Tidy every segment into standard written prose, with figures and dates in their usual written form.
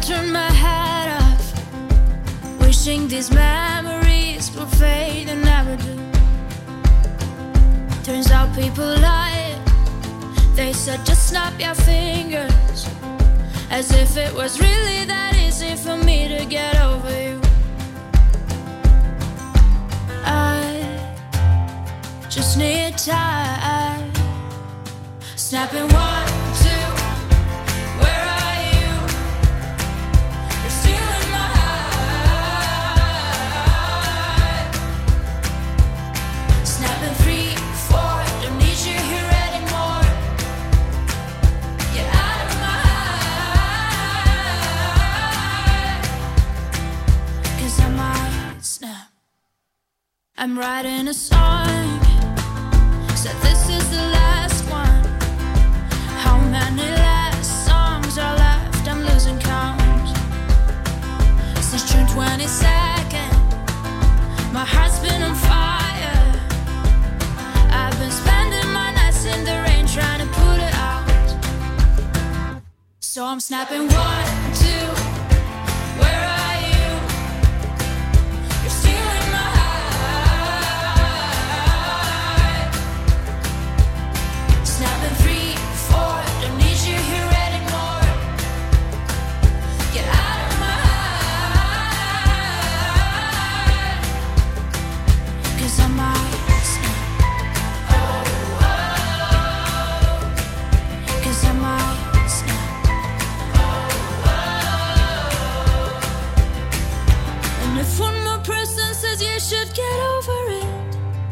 turn my hat off, wishing these memories will fade and never do. Turns out people lie. They said just snap your fingers, as if it was really that easy for me to get over you. I just need time. Snapping 1, 2, where are you? You're stealing my heart. Snapping 3, 4, don't need you here anymore. Get out of my heart. 'Cause I might snap. I'm writing a song, said this is the last one. How many last songs are left? I'm losing count. Since June 22nd, my heart's been on fire. I've been spending my nights in the rain trying to put it out. So I'm snapping 1, 2, where are you? You're stealing my heart. Snapping 3, 4, don't need you here anymore. Get out of my heart. 'Cause I might snap. Oh, oh. 'Cause I might snap. Oh, oh. And if one more person says you should get over it,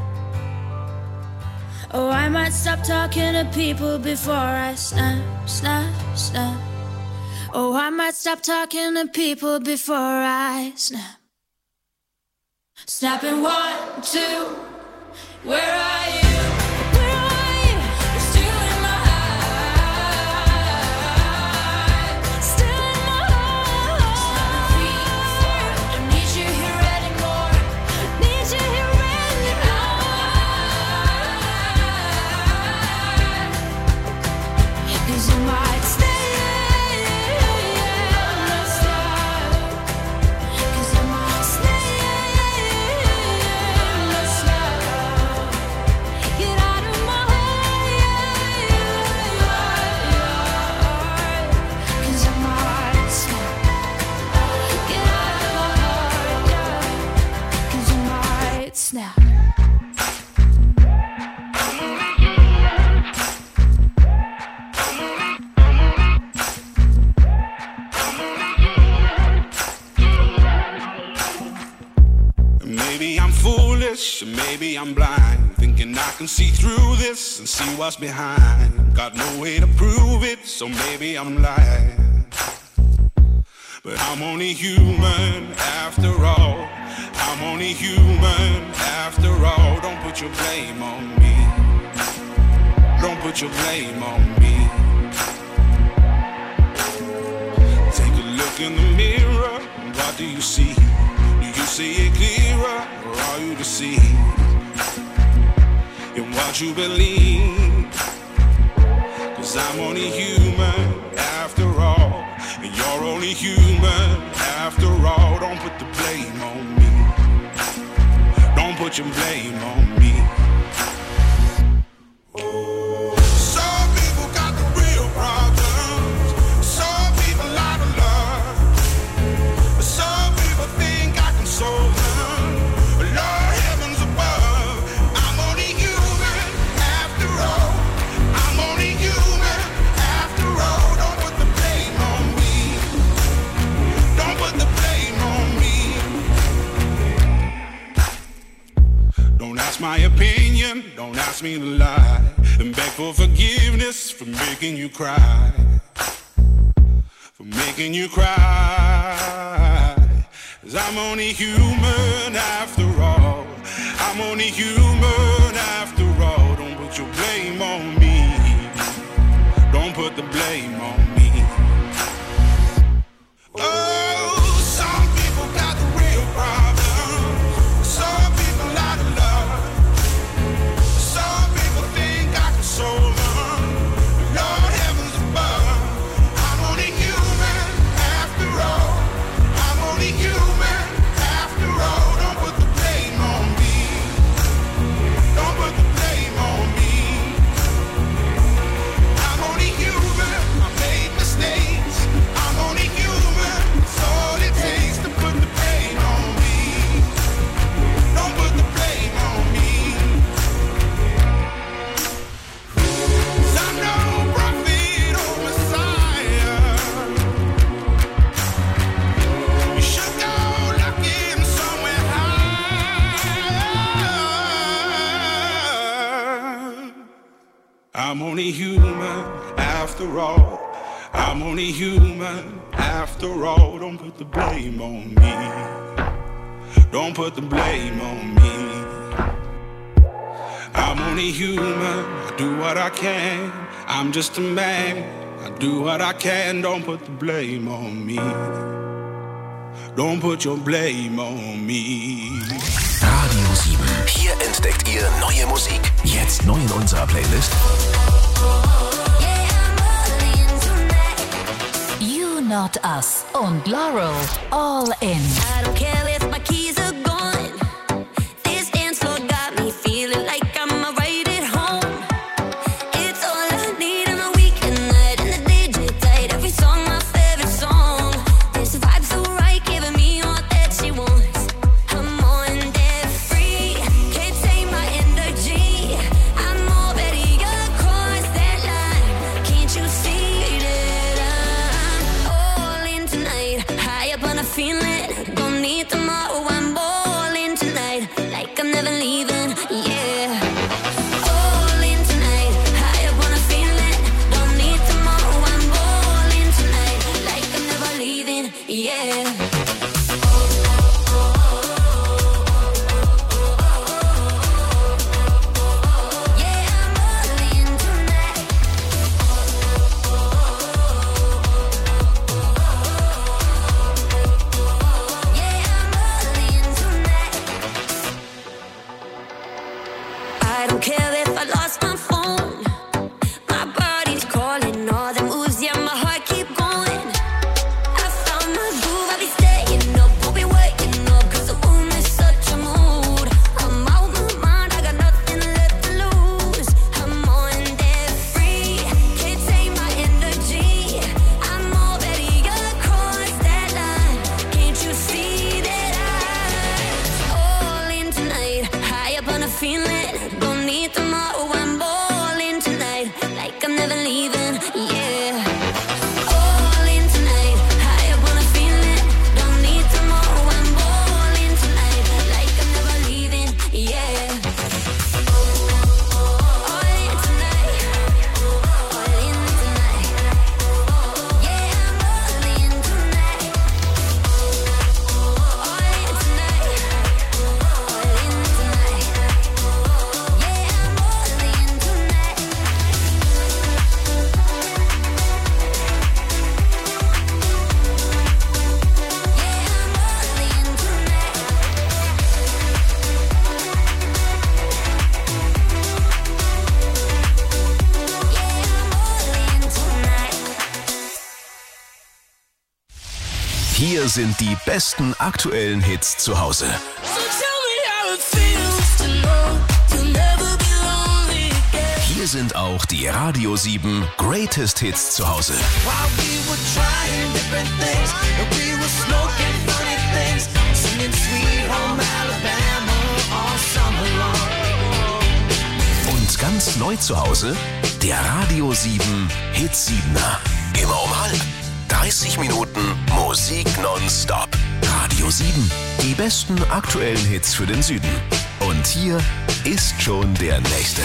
oh, I might stop talking to people before I snap, snap, snap. Oh, I might stop talking to people before I snap. Snapping 1, 2, where are you? Where are you? You're stealing my heart. Stealing my heart. Snapping 3, 4, don't need you here anymore. Need you here anymore. 'Cause you might stay. Cause I might stay. Get out of my heart. 'Cause I might snap. Get out of my heart. 'Cause I might snap. Maybe I'm foolish, or maybe I'm blind, thinking I can see through this and see what's behind. Got no way to prove it, so maybe I'm lying. But I'm only human after all. I'm only human after all. Don't put your blame on me. Don't put your blame on me. Take a look in the mirror, what do you see? Do you see it clearer, or are you deceived in what you believe? 'Cause I'm only human after all, and you're only human after all. Don't put the blame on me. Don't put your blame on me. Some people got the real problems. Some people out of love. Some people think I can solve them. Lord, heavens above, I'm only human after all. I'm only human after all. Don't put the blame on me. Don't put the blame on me. Don't ask my opinion, don't ask me to lie, and beg for forgiveness for making you cry. For making you cry. 'Cause I'm only human after all. I'm only human after all. Don't put your blame on me. Don't put the blame on me. Oh, some people got the real problems. Some people out of love. Some people think I can solve them. Lord, heavens above, I'm only human after all. I'm only human after all. I'm only human after all. Don't put the blame on me. Don't put the blame on me. I'm only human, I do what I can. I'm just a man, I do what I can. Don't put the blame on me. Don't put your blame on me. Radio 7. Hier entdeckt ihr neue Musik. Jetzt neu in unserer Playlist. You Not Us und Laurel All In. I don't care if my keys are gone. This dance floor got me feeling like I'm right at home. It's all I need on a weekend night and the DJ tight. Every song my favorite song. This vibe so right, giving me all that she wants. I'm on that free, can't take my energy. I'm already across that line. Can't you see that I'm all in tonight? High up on a feeling, don't need tomorrow. I'm all in tonight, like I'm never leaving. Yeah. All in tonight, high up on a feeling, don't need tomorrow. I'm all in tonight, like I'm never leaving. Yeah. Yeah, I'm all in tonight. Yeah, I'm all in tonight. I don't care if I lost my phone. My body's calling all the moves, yeah, my heart keep going. I found my groove, I'll be staying up, won't be waking up, 'cause the room is such a mood. I'm out my mind, I got nothing left to lose. I'm on that free, can't take my energy. I'm already across that line. Can't you see that I'm all in tonight? High up on a feeling, don't need tomorrow. I'm all in tonight, like I'm never leaving. Yeah. All in tonight, high up on a feeling, don't need tomorrow. I'm all in tonight, like I'm never leaving. Yeah. All in tonight, all in tonight. Yeah, I'm all in tonight. All in tonight, all in tonight. Yeah, I'm all in tonight. Hier sind die besten aktuellen Hits zu Hause. Hier sind auch die Radio 7 Greatest Hits zu Hause. Und ganz neu zu Hause, der Radio 7 Hit 7er. Immer um 30 Minuten Musik nonstop. Radio 7, die besten aktuellen Hits für den Süden. Und hier ist schon der nächste.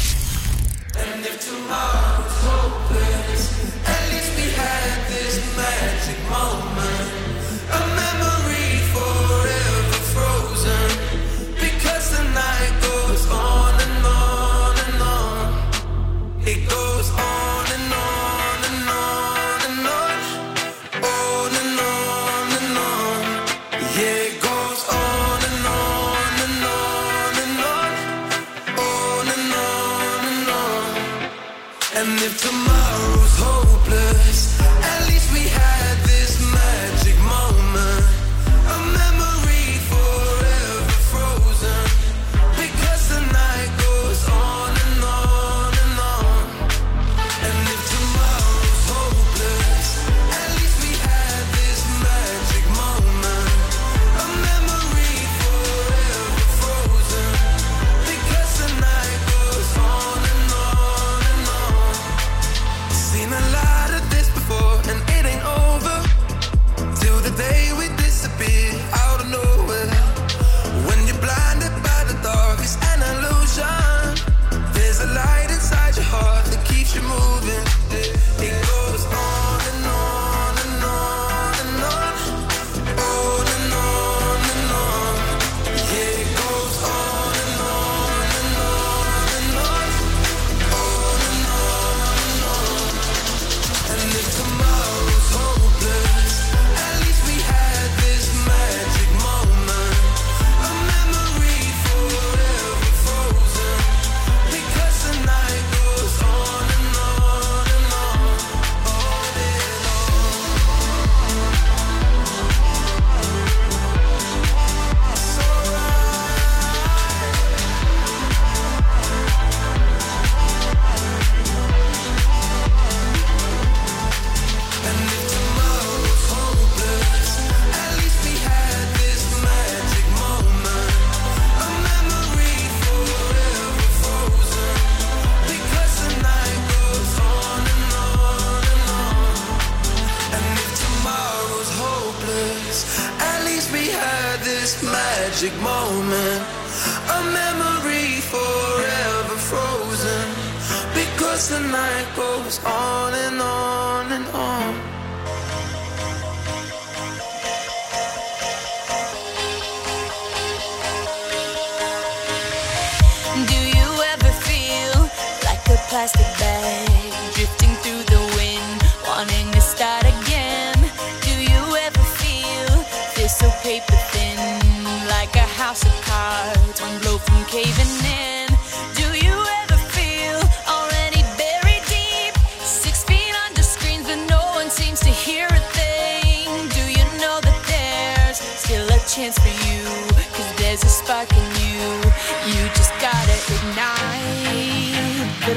And if tomorrow's hopeless, at least we had this magic moment. A memory forever frozen. Because the night goes on and on and on. And if tomorrow's hopeless, at least we had this magic moment. A memory forever frozen. Because the night goes on and on and on. Seen a lot of this before. this magic moment, a memory forever frozen, because the night goes on and on and on. Do you ever feel like a plastic bag drifting through the wind, wanting to start again? Do you ever feel so paper thin, like a house of cards, one blow from caving in? Do you ever feel already buried deep, 6 feet under screens, but no one seems to hear a thing? Do you know that there's still a chance for you, 'cause there's a spark in you? You just gotta ignite the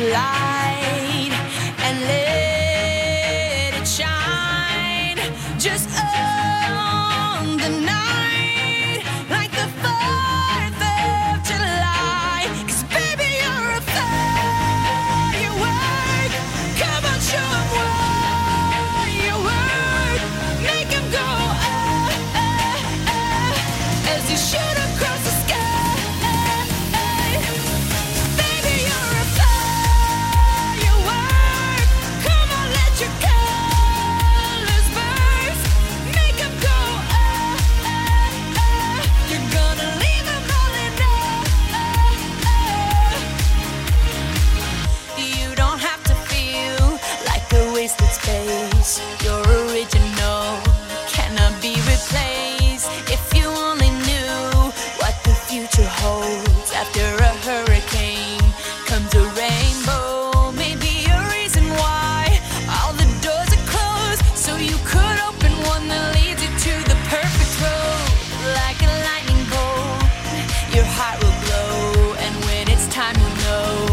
light and let it shine. Just